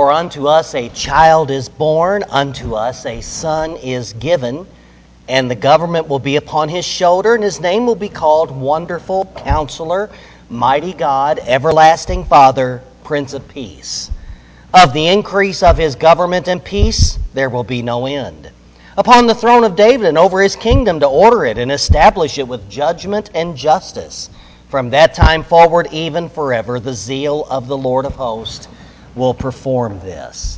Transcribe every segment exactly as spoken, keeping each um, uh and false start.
For unto us a child is born, unto us a son is given, and the government will be upon his shoulder, and his name will be called Wonderful Counselor, Mighty God, Everlasting Father, Prince of Peace. Of the increase of his government and peace there will be no end. Upon the throne of David and over his kingdom, to order it and establish it with judgment and justice. From that time forward, even forever, the zeal of the Lord of hosts will perform this.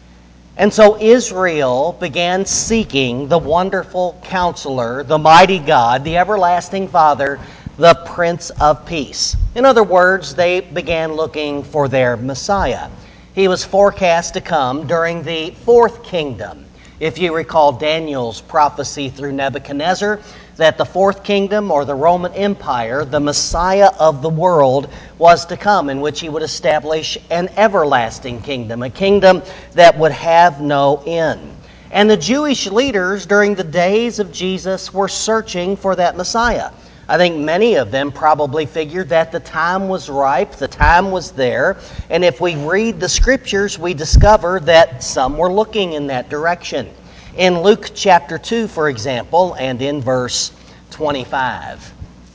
And so Israel began seeking the Wonderful Counselor, the Mighty God, the Everlasting Father, the Prince of Peace. In other words, they began looking for their Messiah. He was forecast to come during the fourth kingdom. If you recall Daniel's prophecy through Nebuchadnezzar, that the fourth kingdom, or the Roman Empire, the Messiah of the world, was to come, in which he would establish an everlasting kingdom, a kingdom that would have no end. And the Jewish leaders during the days of Jesus were searching for that Messiah. I think many of them probably figured that the time was ripe, the time was there, and if we read the Scriptures, we discover that some were looking in that direction. In Luke chapter two, for example, and in verse twenty-five.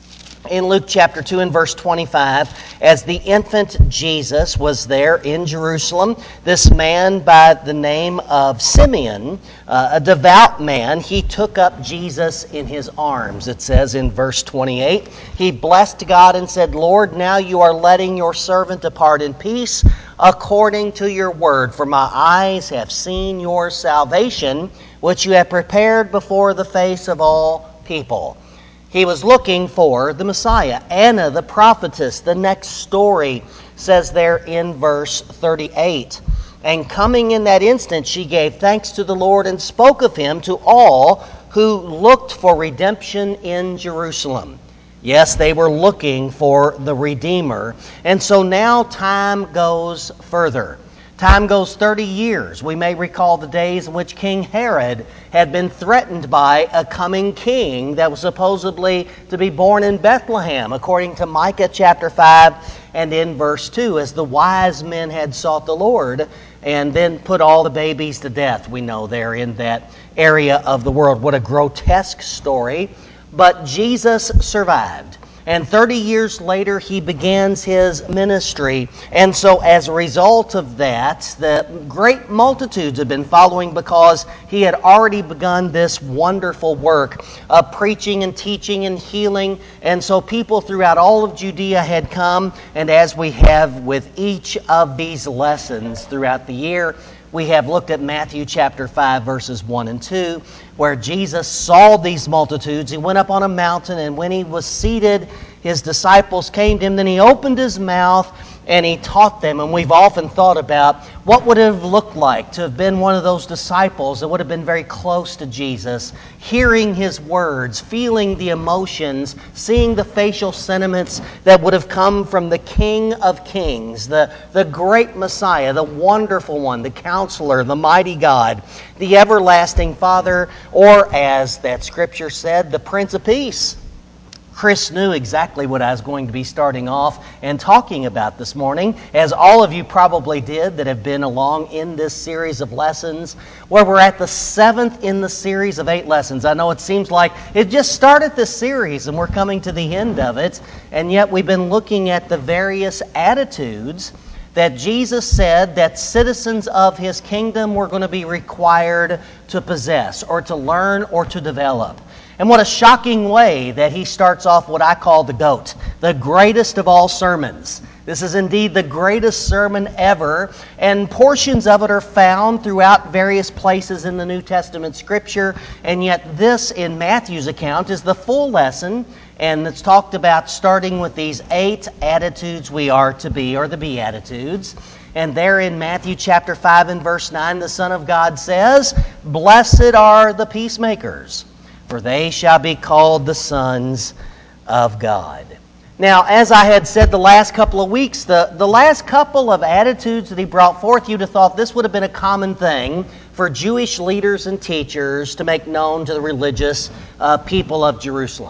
In Luke chapter two and verse twenty-five, as the infant Jesus was there in Jerusalem, this man by the name of Simeon, uh, a devout man, he took up Jesus in his arms. It says in verse twenty-eight, he blessed God and said, Lord, now you are letting your servant depart in peace according to your word, for my eyes have seen your salvation, which you have prepared before the face of all people. He was looking for the Messiah. Anna, the prophetess, the next story says there in verse thirty-eight, and coming in that instant, she gave thanks to the Lord and spoke of him to all who looked for redemption in Jerusalem. Yes, they were looking for the Redeemer. And so now time goes further. Time goes thirty years. We may recall the days in which King Herod had been threatened by a coming king that was supposedly to be born in Bethlehem, according to Micah chapter five and in verse two, as the wise men had sought the Lord and then put all the babies to death, we know there in that area of the world. What a grotesque story. But Jesus survived. And thirty years later, he begins his ministry. And so as a result of that, the great multitudes have been following because he had already begun this wonderful work of preaching and teaching and healing. And so people throughout all of Judea had come. And as we have with each of these lessons throughout the year, we have looked at Matthew chapter five, verses one and two, where Jesus saw these multitudes. He went up on a mountain, and when he was seated, his disciples came to him. Then he opened his mouth and he taught them. And we've often thought about what would it have looked like to have been one of those disciples that would have been very close to Jesus, hearing his words, feeling the emotions, seeing the facial sentiments that would have come from the King of Kings, the, the great Messiah, the wonderful one, the Counselor, the Mighty God, the Everlasting Father, or as that Scripture said, the Prince of Peace. Chris knew exactly what I was going to be starting off and talking about this morning, as all of you probably did that have been along in this series of lessons, where we're at the seventh in the series of eight lessons. I know it seems like it just started this series and we're coming to the end of it, and yet we've been looking at the various attitudes that Jesus said that citizens of his kingdom were going to be required to possess or to learn or to develop. And what a shocking way that he starts off what I call the GOAT, the greatest of all sermons. This is indeed the greatest sermon ever, and portions of it are found throughout various places in the New Testament Scripture, and yet this, in Matthew's account, is the full lesson, and it's talked about starting with these eight attitudes we are to be, or the Beatitudes. And there in Matthew chapter five and verse nine, the Son of God says, "Blessed are the peacemakers, for they shall be called the sons of God." Now, as I had said the last couple of weeks, the, the last couple of attitudes that he brought forth, you'd have thought this would have been a common thing for Jewish leaders and teachers to make known to the religious uh, people of Jerusalem.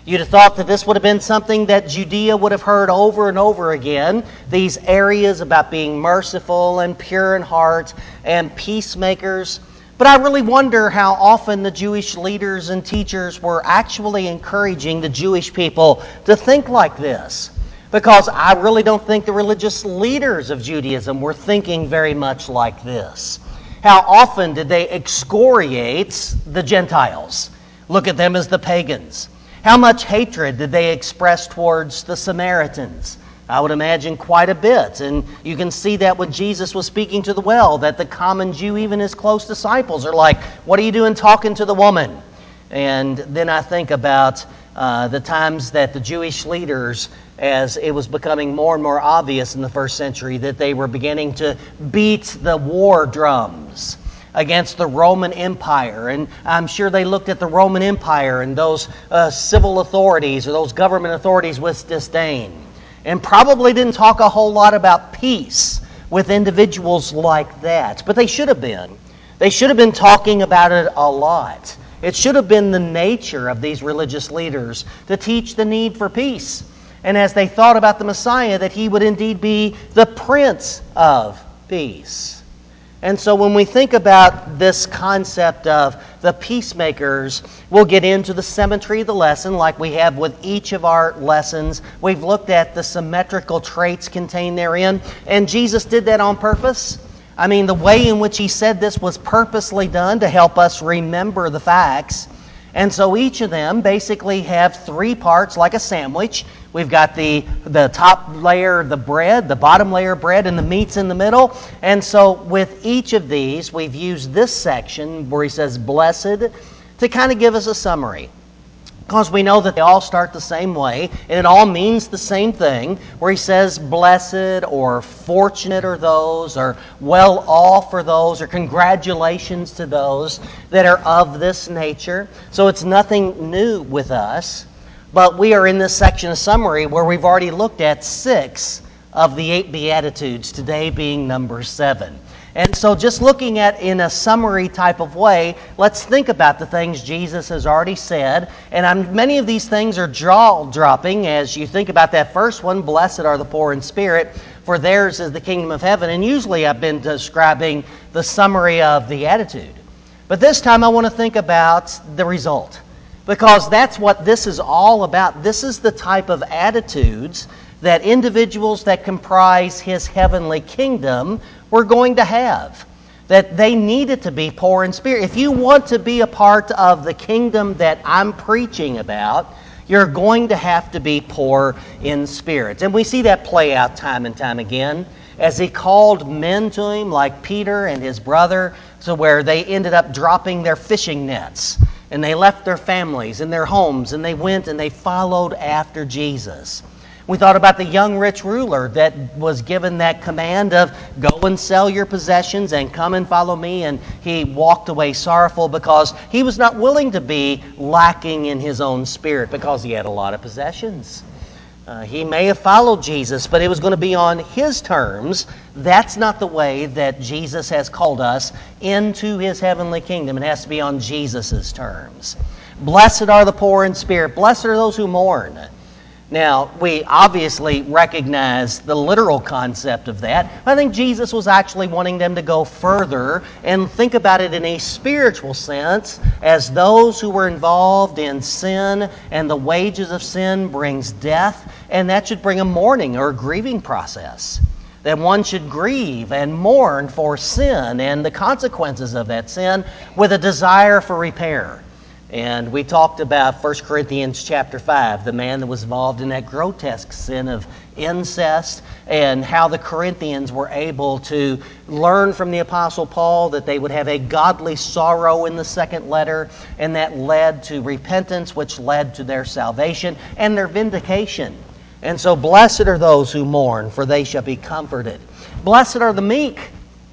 You'd have thought that this would have been something that Judea would have heard over and over again, these areas about being merciful and pure in heart and peacemakers. But I really wonder how often the Jewish leaders and teachers were actually encouraging the Jewish people to think like this. Because I really don't think the religious leaders of Judaism were thinking very much like this. How often did they excoriate the Gentiles? Look at them as the pagans. How much hatred did they express towards the Samaritans? I would imagine quite a bit. And you can see that when Jesus was speaking to the well, that the common Jew, even his close disciples, are like, "What are you doing talking to the woman?" And then I think about uh, the times that the Jewish leaders, as it was becoming more and more obvious in the first century, that they were beginning to beat the war drums against the Roman Empire. And I'm sure they looked at the Roman Empire and those uh, civil authorities or those government authorities with disdain, and probably didn't talk a whole lot about peace with individuals like that. But they should have been. They should have been talking about it a lot. It should have been the nature of these religious leaders to teach the need for peace. And as they thought about the Messiah, that he would indeed be the Prince of Peace. And so when we think about this concept of the peacemakers, we'll get into the symmetry of the lesson like we have with each of our lessons. We've looked at the symmetrical traits contained therein, and Jesus did that on purpose. I mean, the way in which he said this was purposely done to help us remember the facts. And so each of them basically have three parts like a sandwich. We've got the, the top layer, the bread, the bottom layer, bread, and the meat's in the middle. And so with each of these, we've used this section where he says blessed to kind of give us a summary. Because we know that they all start the same way, and it all means the same thing, where he says blessed or fortunate are those, or well off are those, or congratulations to those that are of this nature. So it's nothing new with us, but we are in this section of summary where we've already looked at six of the eight Beatitudes, today being number seven. And so just looking at in a summary type of way, let's think about the things Jesus has already said. And I'm, many of these things are jaw-dropping as you think about that first one, blessed are the poor in spirit, for theirs is the kingdom of heaven. And usually I've been describing the summary of the attitude. But this time I want to think about the result, because that's what this is all about. This is the type of attitudes that individuals that comprise his heavenly kingdom were going to have, that they needed to be poor in spirit. If you want to be a part of the kingdom that I'm preaching about, you're going to have to be poor in spirit. And we see that play out time and time again as he called men to him like Peter and his brother, so where they ended up dropping their fishing nets and they left their families and their homes and they went and they followed after Jesus. We thought about the young rich ruler that was given that command of go and sell your possessions and come and follow me. And he walked away sorrowful because he was not willing to be lacking in his own spirit because he had a lot of possessions. Uh, he may have followed Jesus, but it was going to be on his terms. That's not the way that Jesus has called us into his heavenly kingdom. It has to be on Jesus' terms. Blessed are the poor in spirit. Blessed are those who mourn. Now, we obviously recognize the literal concept of that. I think Jesus was actually wanting them to go further and think about it in a spiritual sense as those who were involved in sin, and the wages of sin brings death, and that should bring a mourning or a grieving process. That one should grieve and mourn for sin and the consequences of that sin with a desire for repair. And we talked about First Corinthians chapter five, the man that was involved in that grotesque sin of incest, and how the Corinthians were able to learn from the Apostle Paul that they would have a godly sorrow in the second letter, and that led to repentance, which led to their salvation and their vindication. And so blessed are those who mourn, for they shall be comforted. Blessed are the meek.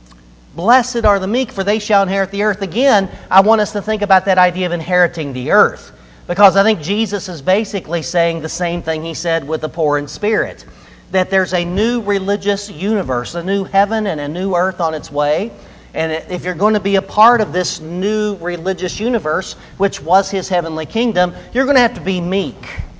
Blessed are the meek, for they shall inherit the earth. Again, I want us to think about that idea of inheriting the earth, because I think Jesus is basically saying the same thing he said with the poor in spirit, that there's a new religious universe, a new heaven and a new earth on its way. And if you're going to be a part of this new religious universe, which was his heavenly kingdom, you're going to have to be meek.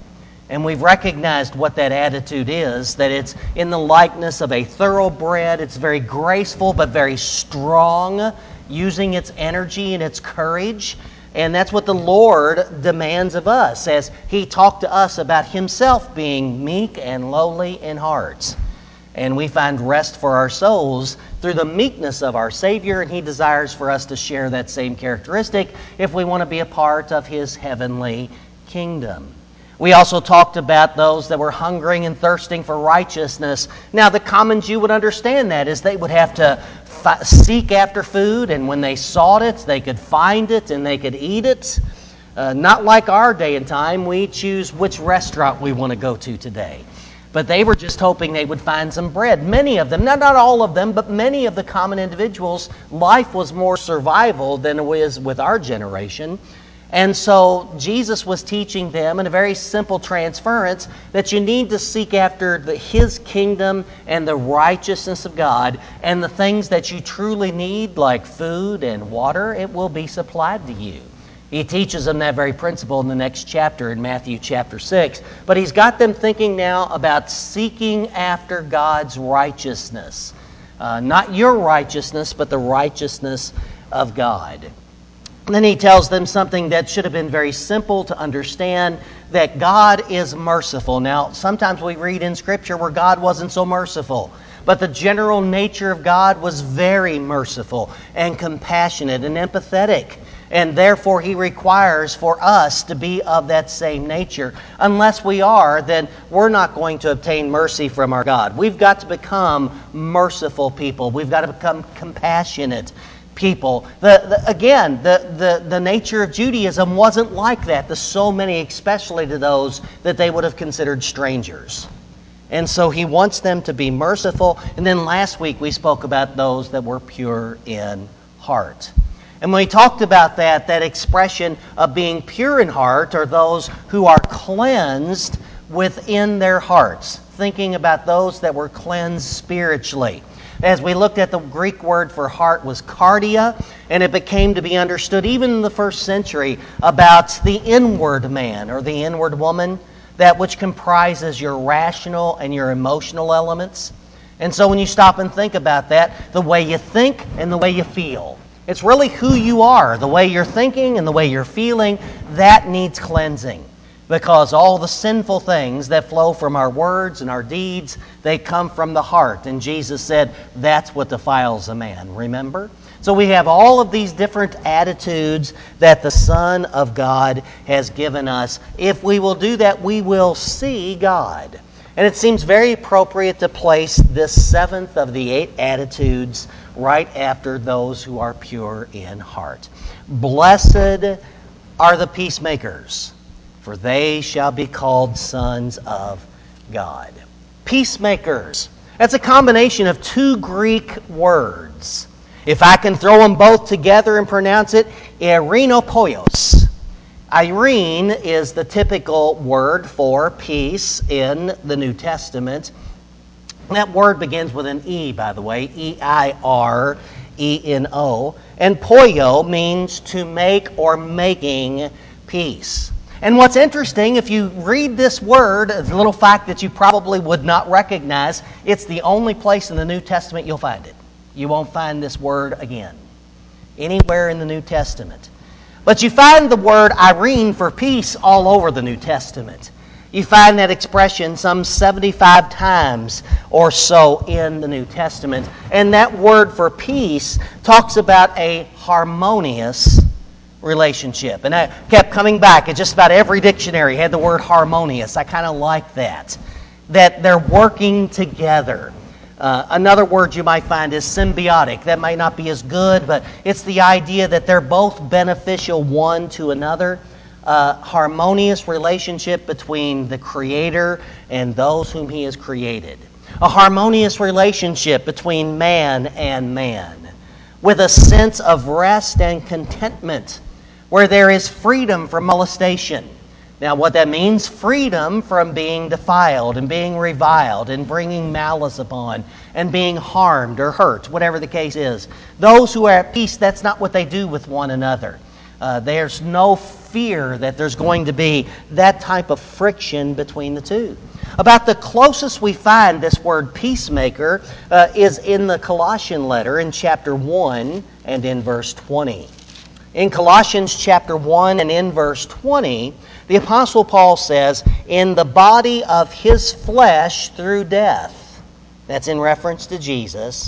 And we've recognized what that attitude is, that it's in the likeness of a thoroughbred. It's very graceful but very strong, using its energy and its courage. And that's what the Lord demands of us as He talked to us about Himself being meek and lowly in heart. And we find rest for our souls through the meekness of our Savior, and He desires for us to share that same characteristic if we want to be a part of His heavenly kingdom. We also talked about those that were hungering and thirsting for righteousness. Now, the common Jew would understand that, as they would have to fi- seek after food, and when they sought it, they could find it and they could eat it. Uh, not like our day and time, we choose which restaurant we want to go to today. But they were just hoping they would find some bread. Many of them, not, not all of them, but many of the common individuals, life was more survival than it is with our generation. And so Jesus was teaching them in a very simple transference that you need to seek after the, His kingdom and the righteousness of God, and the things that you truly need, like food and water, it will be supplied to you. He teaches them that very principle in the next chapter, in Matthew chapter six. But He's got them thinking now about seeking after God's righteousness. Uh, not your righteousness, but the righteousness of God. And then He tells them something that should have been very simple to understand, that God is merciful. Now, sometimes we read in Scripture where God wasn't so merciful. But the general nature of God was very merciful and compassionate and empathetic. And therefore, He requires for us to be of that same nature. Unless we are, then we're not going to obtain mercy from our God. We've got to become merciful people. We've got to become compassionate people. The, the, again, the, the, the nature of Judaism wasn't like that to so many, especially to those that they would have considered strangers. And so He wants them to be merciful. And then last week we spoke about those that were pure in heart. And when we talked about that, that expression of being pure in heart are those who are cleansed within their hearts, thinking about those that were cleansed spiritually. As we looked at, the Greek word for heart was cardia, and it became to be understood even in the first century about the inward man or the inward woman, that which comprises your rational and your emotional elements. And so when you stop and think about that, the way you think and the way you feel, it's really who you are, the way you're thinking and the way you're feeling, that needs cleansing. Because all the sinful things that flow from our words and our deeds, they come from the heart. And Jesus said, that's what defiles a man, remember? So we have all of these different attitudes that the Son of God has given us. If we will do that, we will see God. And it seems very appropriate to place this seventh of the eight attitudes right after those who are pure in heart. Blessed are the peacemakers, for they shall be called sons of God. Peacemakers. That's a combination of two Greek words. If I can throw them both together and pronounce it, Irenopoios. Irene is the typical word for peace in the New Testament. That word begins with an E, by the way, E I R E N O. And poio means to make or making peace. And what's interesting, if you read this word, a little fact that you probably would not recognize, it's the only place in the New Testament you'll find it. You won't find this word again anywhere in the New Testament. But you find the word Irene for peace all over the New Testament. You find that expression some seventy-five times or so in the New Testament. And that word for peace talks about a harmonious relationship. And I kept coming back. At just about every dictionary had the word harmonious. I kind of like that. That they're working together. Uh, another word you might find is symbiotic. That might not be as good, but it's the idea that they're both beneficial one to another. Uh, harmonious relationship between the Creator and those whom He has created. A harmonious relationship between man and man, with a sense of rest and contentment, where there is freedom from molestation. Now, what that means, freedom from being defiled and being reviled and bringing malice upon and being harmed or hurt, whatever the case is. Those who are at peace, that's not what they do with one another. Uh, there's no fear that there's going to be that type of friction between the two. About the closest we find this word peacemaker uh, is in the Colossian letter in chapter one and in verse twenty. In Colossians chapter one and in verse twenty, the Apostle Paul says, in the body of his flesh through death. That's in reference to Jesus.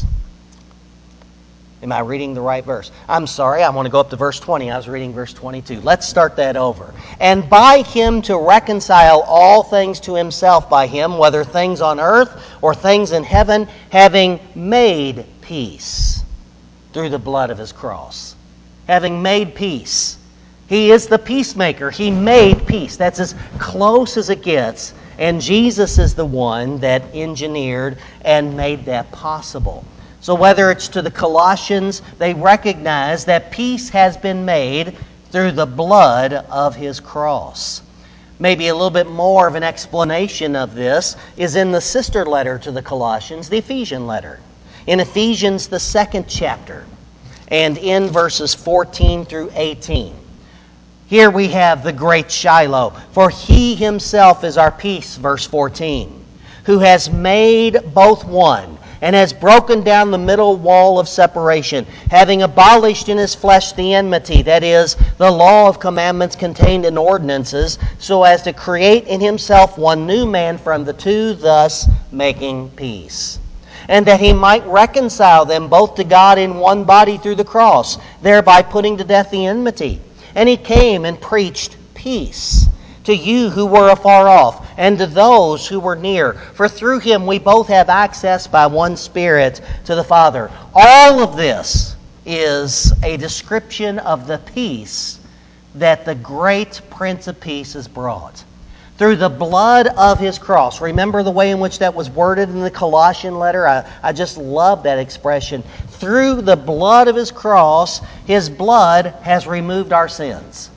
Am I reading the right verse? I'm sorry, I want to go up to verse twenty. I was reading verse twenty-two. Let's start that over. And by him to reconcile all things to himself by him, whether things on earth or things in heaven, having made peace through the blood of his cross. Having made peace. He is the peacemaker. He made peace. That's as close as it gets. And Jesus is the one that engineered and made that possible. So whether it's to the Colossians, they recognize that peace has been made through the blood of his cross. Maybe a little bit more of an explanation of this is in the sister letter to the Colossians, the Ephesian letter. In Ephesians, the second chapter, and in verses fourteen through eighteen. Here we have the great Shiloh. For he himself is our peace, verse fourteen, who has made both one, and has broken down the middle wall of separation, having abolished in his flesh the enmity, that is, the law of commandments contained in ordinances, so as to create in himself one new man from the two, thus making peace. And that he might reconcile them both to God in one body through the cross, thereby putting to death the enmity. And he came and preached peace to you who were afar off, and to those who were near. For through him we both have access by one Spirit to the Father. All of this is a description of the peace that the great Prince of Peace has brought. Through the blood of his cross. Remember the way in which that was worded in the Colossian letter? I, I just love that expression. Through the blood of his cross, his blood has removed our sins.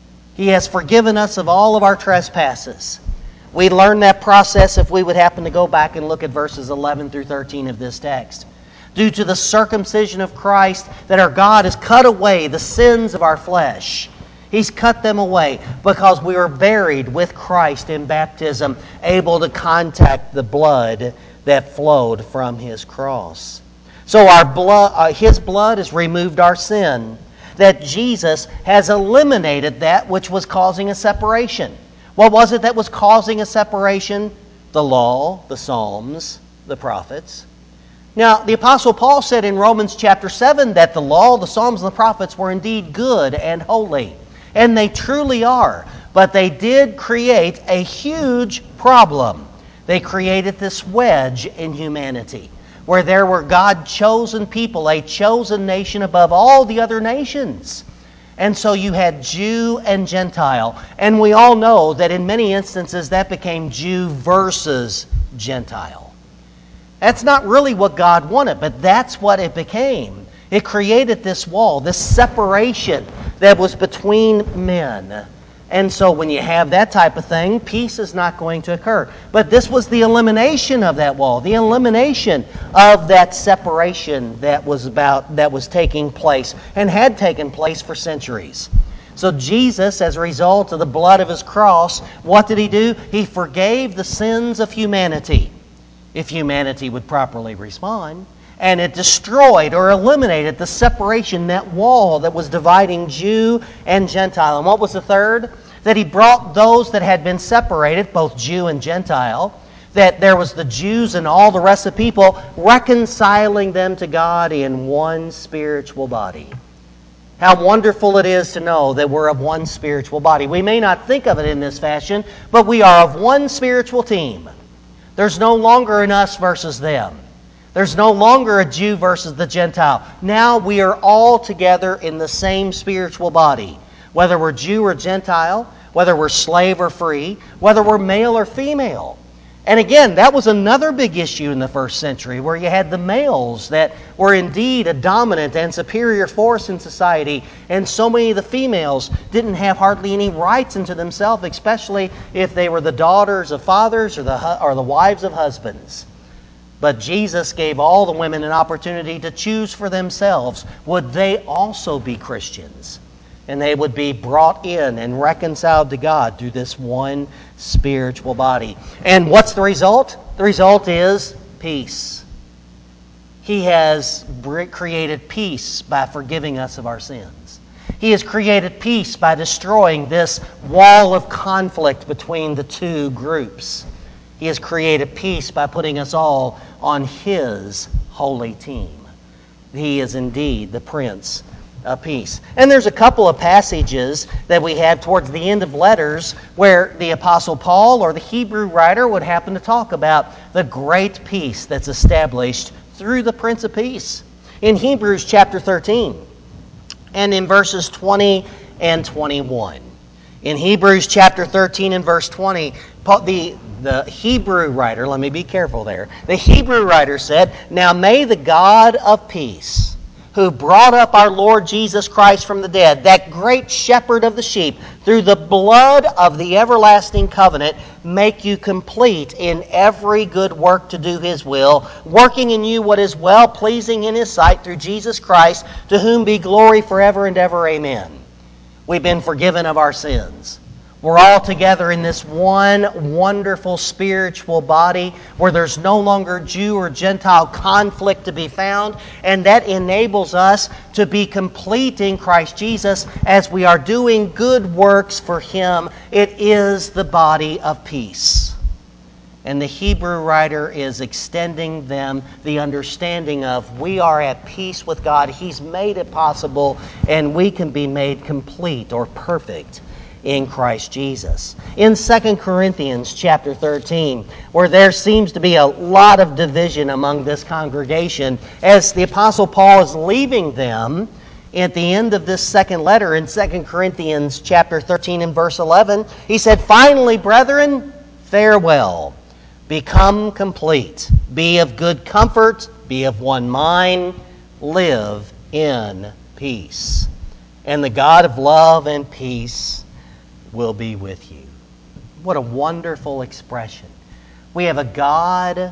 He has forgiven us of all of our trespasses. We learn that process if we would happen to go back and look at verses eleven through thirteen of this text. Due to the circumcision of Christ, that our God has cut away the sins of our flesh. He's cut them away because we were buried with Christ in baptism, able to contact the blood that flowed from his cross. So our blood, uh, his blood has removed our sin. That Jesus has eliminated that which was causing a separation. What was it that was causing a separation? The law, the Psalms, the prophets. Now, the Apostle Paul said in Romans chapter seven that the law, the Psalms, and the prophets were indeed good and holy. And they truly are. But they did create a huge problem. They created this wedge in humanity, where there were God-chosen people, a chosen nation above all the other nations. And so you had Jew and Gentile. And we all know that in many instances that became Jew versus Gentile. That's not really what God wanted, but that's what it became. It created this wall, this separation that was between men. And so when you have that type of thing, peace is not going to occur. But this was the elimination of that wall, the elimination of that separation that was about that was taking place and had taken place for centuries. So Jesus, as a result of the blood of his cross, what did he do? He forgave the sins of humanity, if humanity would properly respond. And it destroyed or eliminated the separation, that wall that was dividing Jew and Gentile. And what was the third? That he brought those that had been separated, both Jew and Gentile, that there was the Jews and all the rest of the people, reconciling them to God in one spiritual body. How wonderful it is to know that we're of one spiritual body. We may not think of it in this fashion, but we are of one spiritual team. There's no longer an us versus them. There's no longer a Jew versus the Gentile. Now we are all together in the same spiritual body. Whether we're Jew or Gentile, whether we're slave or free, whether we're male or female. And again, that was another big issue in the first century, where you had the males that were indeed a dominant and superior force in society, and so many of the females didn't have hardly any rights unto themselves, especially if they were the daughters of fathers or the, or the wives of husbands. But Jesus gave all the women an opportunity to choose for themselves. Would they also be Christians? And they would be brought in and reconciled to God through this one spiritual body. And what's the result? The result is peace. He has created peace by forgiving us of our sins. He has created peace by destroying this wall of conflict between the two groups. He has created peace by putting us all on His holy team. He is indeed the Prince of Peace. And there's a couple of passages that we have towards the end of letters where the Apostle Paul or the Hebrew writer would happen to talk about the great peace that's established through the Prince of Peace. In Hebrews chapter thirteen and in verses twenty and twenty-one. In Hebrews chapter thirteen and verse twenty, the, the Hebrew writer, let me be careful there, the Hebrew writer said, "Now may the God of peace, who brought up our Lord Jesus Christ from the dead, that great shepherd of the sheep, through the blood of the everlasting covenant, make you complete in every good work to do His will, working in you what is well-pleasing in His sight through Jesus Christ, to whom be glory forever and ever. Amen." We've been forgiven of our sins. We're all together in this one wonderful spiritual body where there's no longer Jew or Gentile conflict to be found, and that enables us to be complete in Christ Jesus as we are doing good works for Him. It is the body of peace. And the Hebrew writer is extending them the understanding of we are at peace with God. He's made it possible, and we can be made complete or perfect in Christ Jesus. In Second Corinthians chapter thirteen, where there seems to be a lot of division among this congregation, as the Apostle Paul is leaving them at the end of this second letter in Second Corinthians chapter thirteen and verse eleven, he said, "Finally, brethren, farewell. Become complete. Be of good comfort. Be of one mind. Live in peace. And the God of love and peace will be with you." What a wonderful expression. We have a God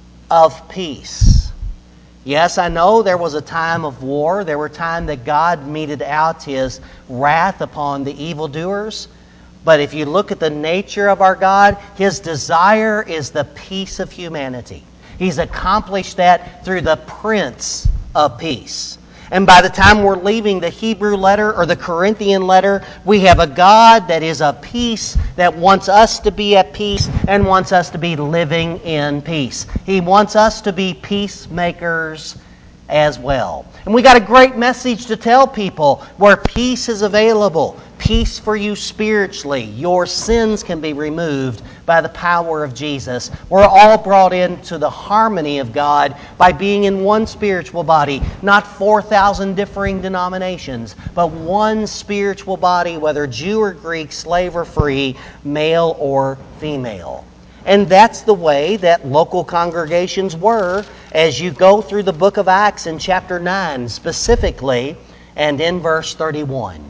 of peace. Yes, I know there was a time of war. There were times that God meted out His wrath upon the evildoers. But if you look at the nature of our God, His desire is the peace of humanity. He's accomplished that through the Prince of Peace. And by the time we're leaving the Hebrew letter or the Corinthian letter, we have a God that is of peace, that wants us to be at peace and wants us to be living in peace. He wants us to be peacemakers as well. And we got a great message to tell people where peace is available. Peace for you spiritually. Your sins can be removed by the power of Jesus. We're all brought into the harmony of God by being in one spiritual body. Not four thousand differing denominations, but one spiritual body, whether Jew or Greek, slave or free, male or female. And that's the way that local congregations were as you go through the book of Acts in chapter nine specifically and in verse thirty-one.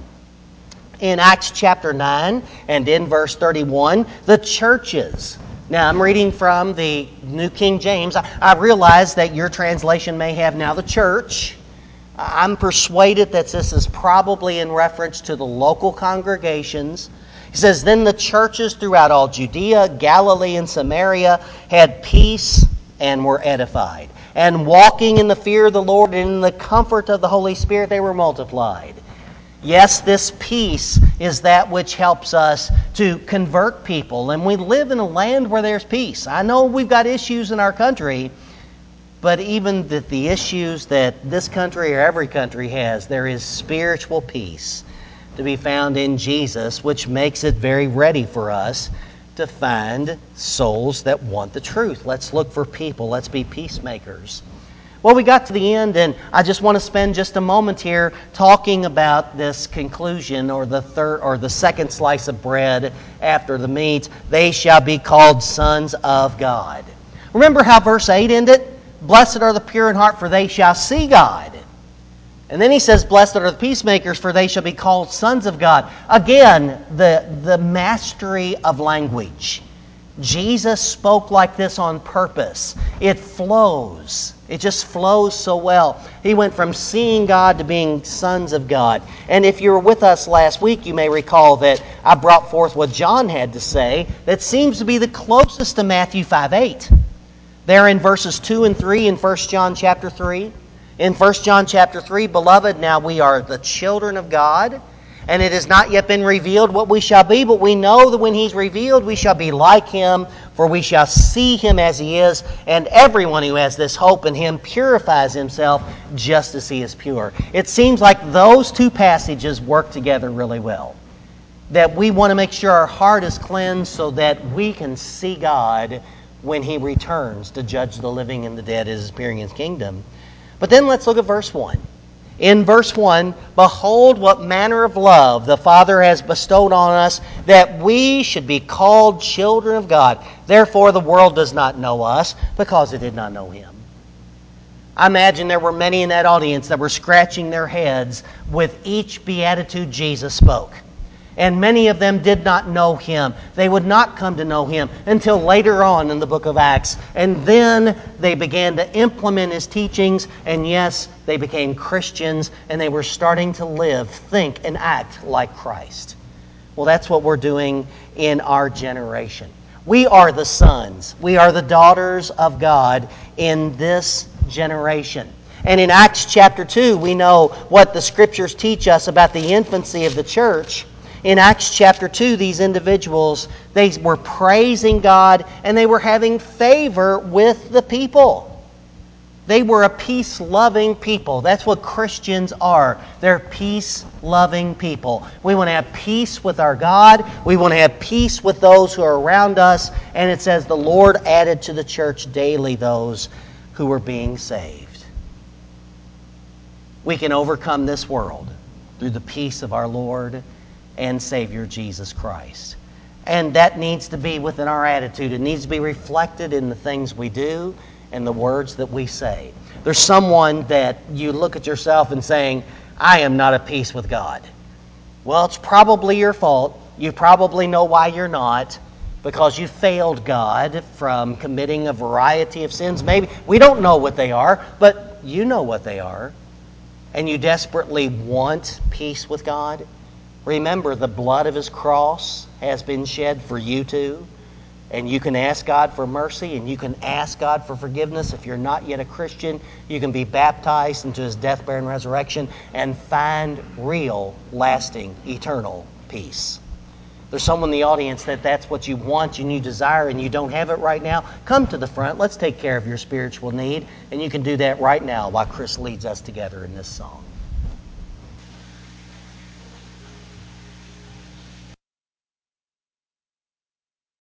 In Acts chapter nine and in verse thirty-one, the churches. Now I'm reading from the New King James. I, I realize that your translation may have now the church. I'm persuaded that this is probably in reference to the local congregations. He says, "Then the churches throughout all Judea, Galilee, and Samaria had peace and were edified. And walking in the fear of the Lord and in the comfort of the Holy Spirit, they were multiplied." Yes, this peace is that which helps us to convert people. And we live in a land where there's peace. I know we've got issues in our country, but even the, the issues that this country or every country has, there is spiritual peace to be found in Jesus, which makes it very ready for us to find souls that want the truth. Let's look for people. Let's be peacemakers. Well, we got to the end, and I just want to spend just a moment here talking about this conclusion, or the third, or the second slice of bread after the meat. They shall be called sons of God. Remember how verse eight ended? Blessed are the pure in heart, for they shall see God. And then he says, blessed are the peacemakers, for they shall be called sons of God. Again, the, the mastery of language. Jesus spoke like this on purpose. It flows. It just flows so well. He went from seeing God to being sons of God. And if you were with us last week, you may recall that I brought forth what John had to say that seems to be the closest to Matthew five eight. There in verses two and three in First John chapter three. In First John chapter three, beloved, now we are the children of God, and it has not yet been revealed what we shall be, but we know that when He's revealed, we shall be like Him, for we shall see Him as He is, and everyone who has this hope in Him purifies himself just as He is pure. It seems like those two passages work together really well. That we want to make sure our heart is cleansed so that we can see God when He returns to judge the living and the dead as appearing in His kingdom. But then let's look at verse one. In verse one, behold what manner of love the Father has bestowed on us, that we should be called children of God. Therefore the world does not know us, because it did not know Him. I imagine there were many in that audience that were scratching their heads with each beatitude Jesus spoke. And many of them did not know Him. They would not come to know Him until later on in the book of Acts. And then they began to implement His teachings. And yes, they became Christians. And they were starting to live, think, and act like Christ. Well, that's what we're doing in our generation. We are the sons. We are the daughters of God in this generation. And in Acts chapter two, we know what the Scriptures teach us about the infancy of the church. In Acts chapter two, these individuals, they were praising God and they were having favor with the people. They were a peace-loving people. That's what Christians are. They're peace-loving people. We want to have peace with our God. We want to have peace with those who are around us. And it says the Lord added to the church daily those who were being saved. We can overcome this world through the peace of our Lord and Savior Jesus Christ. And that needs to be within our attitude. It needs to be reflected in the things we do and the words that we say. There's someone that you look at yourself and saying, I am not at peace with God. Well, it's probably your fault. You probably know why you're not, because you failed God from committing a variety of sins. Maybe we don't know what they are, but you know what they are. And you desperately want peace with God. Remember, the blood of His cross has been shed for you too. And you can ask God for mercy and you can ask God for forgiveness. If you're not yet a Christian, you can be baptized into His death, burial, and resurrection and find real, lasting, eternal peace. There's someone in the audience that that's what you want and you desire and you don't have it right now. Come to the front. Let's take care of your spiritual need. And you can do that right now while Chris leads us together in this song.